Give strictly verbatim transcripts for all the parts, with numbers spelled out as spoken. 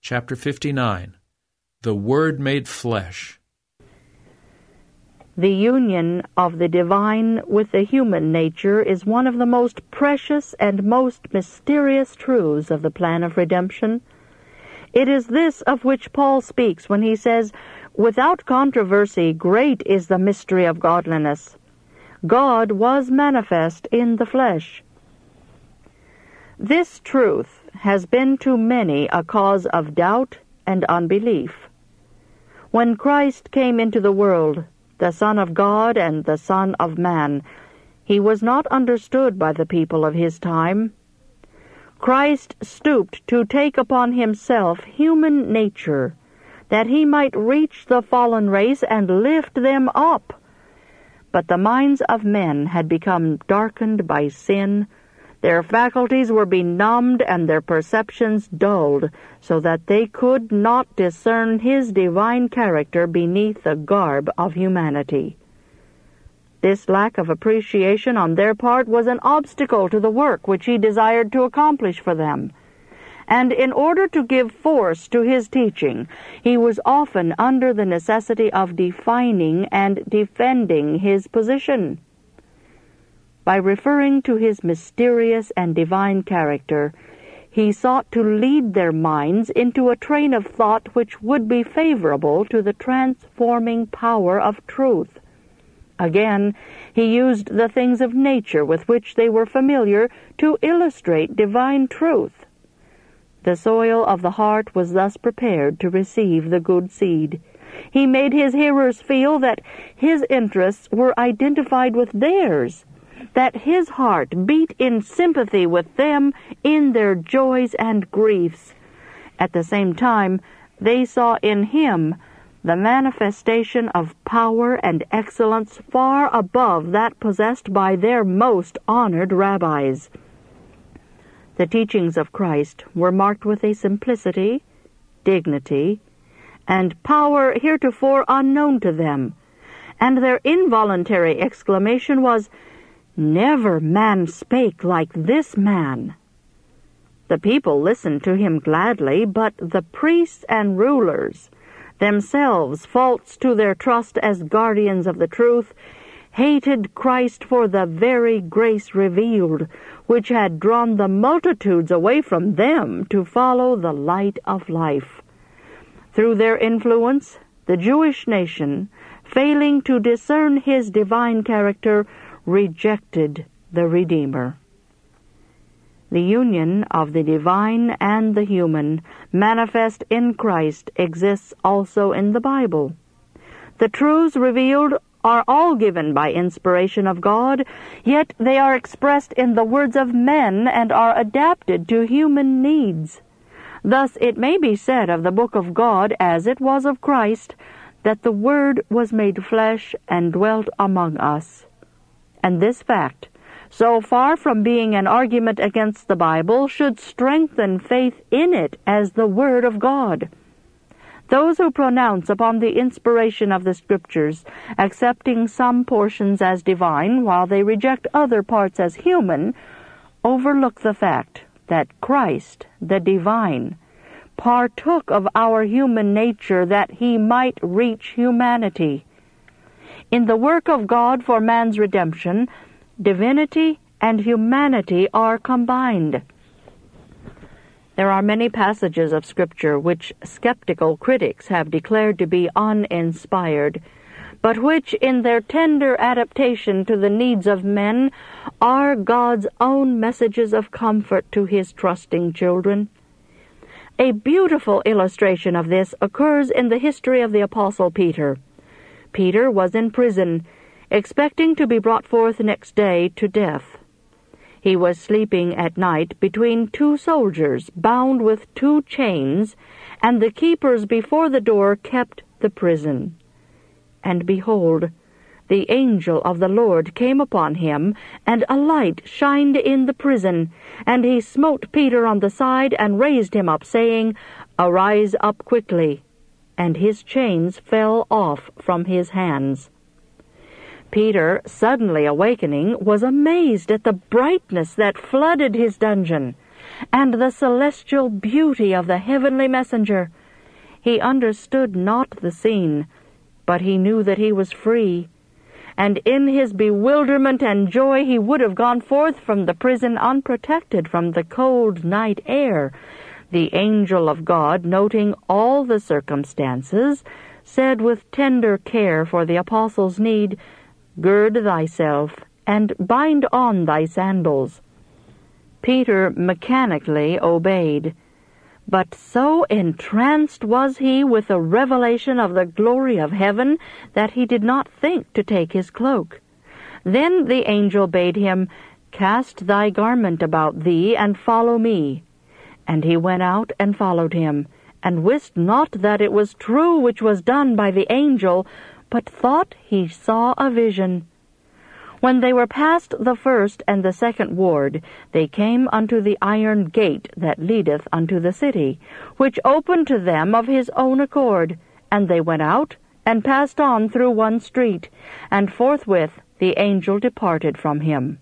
Chapter fifty-nine. The Word Made Flesh. The union of the divine with the human nature is one of the most precious and most mysterious truths of the plan of redemption. It is this of which Paul speaks when he says, "Without controversy, great is the mystery of godliness. God was manifest in the flesh." This truth has been to many a cause of doubt and unbelief. When Christ came into the world, the Son of God and the Son of Man, he was not understood by the people of his time. Christ stooped to take upon himself human nature, that he might reach the fallen race and lift them up. But the minds of men had become darkened by sin. Their faculties were benumbed and their perceptions dulled, so that they could not discern his divine character beneath the garb of humanity. This lack of appreciation on their part was an obstacle to the work which he desired to accomplish for them. And in order to give force to his teaching, he was often under the necessity of defining and defending his position. By referring to his mysterious and divine character, he sought to lead their minds into a train of thought which would be favorable to the transforming power of truth. Again, he used the things of nature with which they were familiar to illustrate divine truth. The soil of the heart was thus prepared to receive the good seed. He made his hearers feel that his interests were identified with theirs, that his heart beat in sympathy with them in their joys and griefs. At the same time, they saw in him the manifestation of power and excellence far above that possessed by their most honored rabbis. The teachings of Christ were marked with a simplicity, dignity, and power heretofore unknown to them, and their involuntary exclamation was, "Never man spake like this man." The people listened to him gladly, but the priests and rulers, themselves false to their trust as guardians of the truth, hated Christ for the very grace revealed, which had drawn the multitudes away from them to follow the light of life. Through their influence, the Jewish nation, failing to discern his divine character, rejected the Redeemer. The union of the divine and the human, manifest in Christ, exists also in the Bible. The truths revealed are all given by inspiration of God, yet they are expressed in the words of men and are adapted to human needs. Thus it may be said of the book of God, as it was of Christ, that the Word was made flesh and dwelt among us. And this fact, so far from being an argument against the Bible, should strengthen faith in it as the Word of God. Those who pronounce upon the inspiration of the Scriptures, accepting some portions as divine while they reject other parts as human, overlook the fact that Christ, the divine, partook of our human nature that he might reach humanity. In the work of God for man's redemption, divinity and humanity are combined. There are many passages of Scripture which skeptical critics have declared to be uninspired, but which, in their tender adaptation to the needs of men, are God's own messages of comfort to his trusting children. A beautiful illustration of this occurs in the history of the Apostle Peter. Peter was in prison, expecting to be brought forth next day to death. He was sleeping at night between two soldiers, bound with two chains, and the keepers before the door kept the prison. And behold, the angel of the Lord came upon him, and a light shined in the prison, and he smote Peter on the side and raised him up, saying, "Arise up quickly." And his chains fell off from his hands. Peter, suddenly awakening, was amazed at the brightness that flooded his dungeon, and the celestial beauty of the heavenly messenger. He understood not the scene, but he knew that he was free. And in his bewilderment and joy he would have gone forth from the prison unprotected from the cold night air. The angel of God, noting all the circumstances, said with tender care for the apostle's need, "Gird thyself, and bind on thy sandals." Peter mechanically obeyed, but so entranced was he with the revelation of the glory of heaven that he did not think to take his cloak. Then the angel bade him, "Cast thy garment about thee, and follow me." And he went out and followed him, and wist not that it was true which was done by the angel, but thought he saw a vision. When they were past the first and the second ward, they came unto the iron gate that leadeth unto the city, which opened to them of his own accord. And they went out, and passed on through one street, and forthwith the angel departed from him.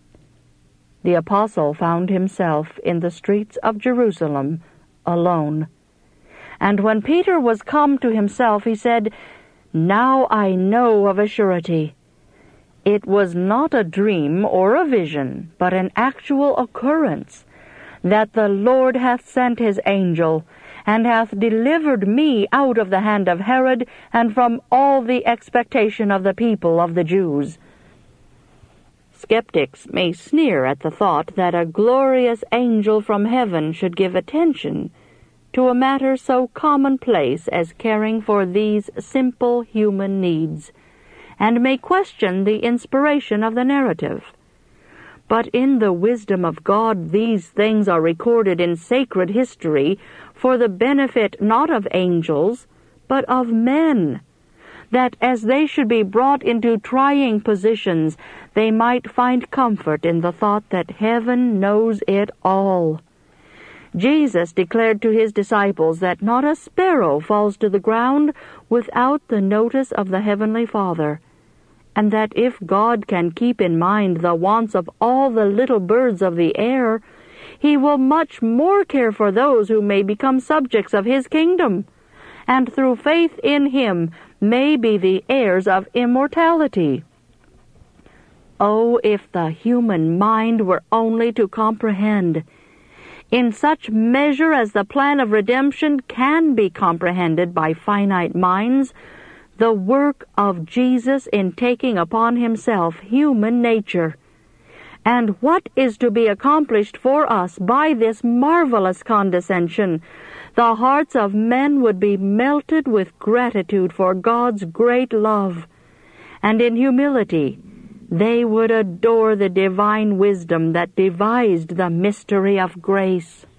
The apostle found himself in the streets of Jerusalem, alone. And when Peter was come to himself, he said, "Now I know of a surety, it was not a dream or a vision, but an actual occurrence, that the Lord hath sent his angel, and hath delivered me out of the hand of Herod, and from all the expectation of the people of the Jews." Skeptics may sneer at the thought that a glorious angel from heaven should give attention to a matter so commonplace as caring for these simple human needs, and may question the inspiration of the narrative. But in the wisdom of God these things are recorded in sacred history for the benefit not of angels, but of men, that as they should be brought into trying positions, they might find comfort in the thought that heaven knows it all. Jesus declared to his disciples that not a sparrow falls to the ground without the notice of the Heavenly Father, and that if God can keep in mind the wants of all the little birds of the air, he will much more care for those who may become subjects of his kingdom, and through faith in him may be the heirs of immortality. Oh, if the human mind were only to comprehend, in such measure as the plan of redemption can be comprehended by finite minds, the work of Jesus in taking upon himself human nature, and what is to be accomplished for us by this marvelous condescension, the hearts of men would be melted with gratitude for God's great love, and in humility they would adore the divine wisdom that devised the mystery of grace.